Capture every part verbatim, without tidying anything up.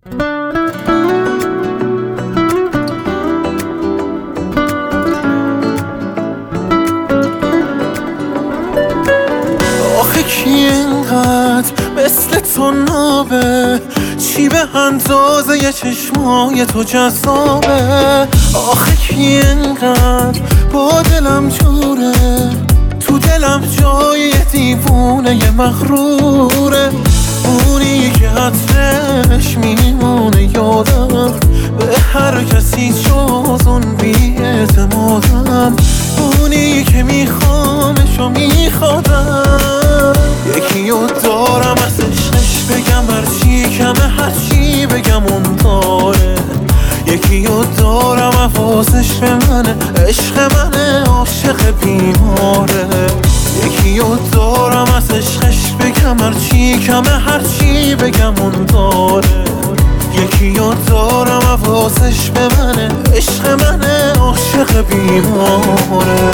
آخه کی اینقدر مثل تو نابه، چی به اندازه یه چشمای تو جذابه؟ آخه کی اینقدر با دلم جوره، تو دلم جای یه دیوونه یه مغروره. اونی که عطرش میمونه یادم، به هر کسی جز اون بی اعتمادم. اونی که میخوامش و میخوادم، یکی رو دارم از عشقش بگم هرچی کمه، هرچی بگم اون داره. یکی رو دارم حواسش به منه، عشق منه، عاشق بیماره. یکی رو دارم از عشقش بگم هرچی کمه، هرچی بگم اون داره. یکی رو دارم حواسش به منه، عشق منه، عاشق بیماره.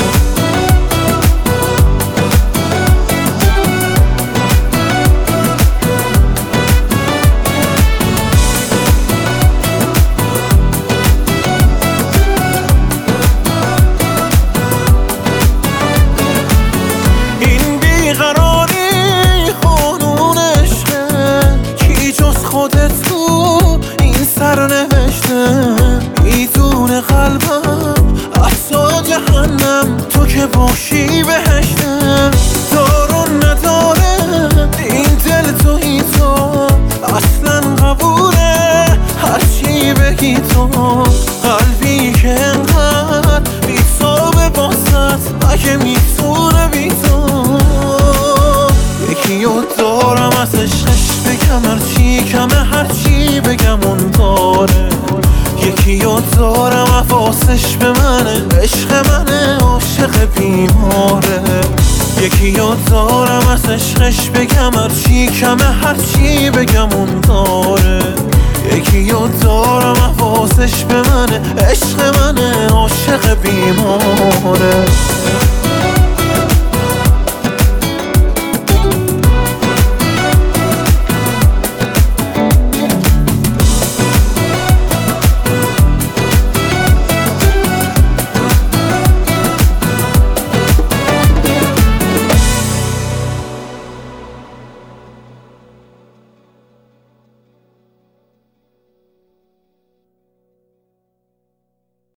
خودت تو این سر نوشته، میدونه قلبم حتی جهنم، تو که باشی بهشته. دارو نداره این دل توی تو، اصلا قبوله هرچی بگی تو. قلبی که انقدر بیتابه باست، اگه میتونه بی تو. یکی رو دارم از عشقش بگم هرچی کمه، هرچی بگم اون داره. یکی رو دارم حواسش به منه، عشق منه، عاشق بیماره. یکی رو دارم از عشقش بگم هرچی کمه، هرچی بگم اون داره. یکی رو دارم حواسش به منه، عشق منه، عاشق بیماره.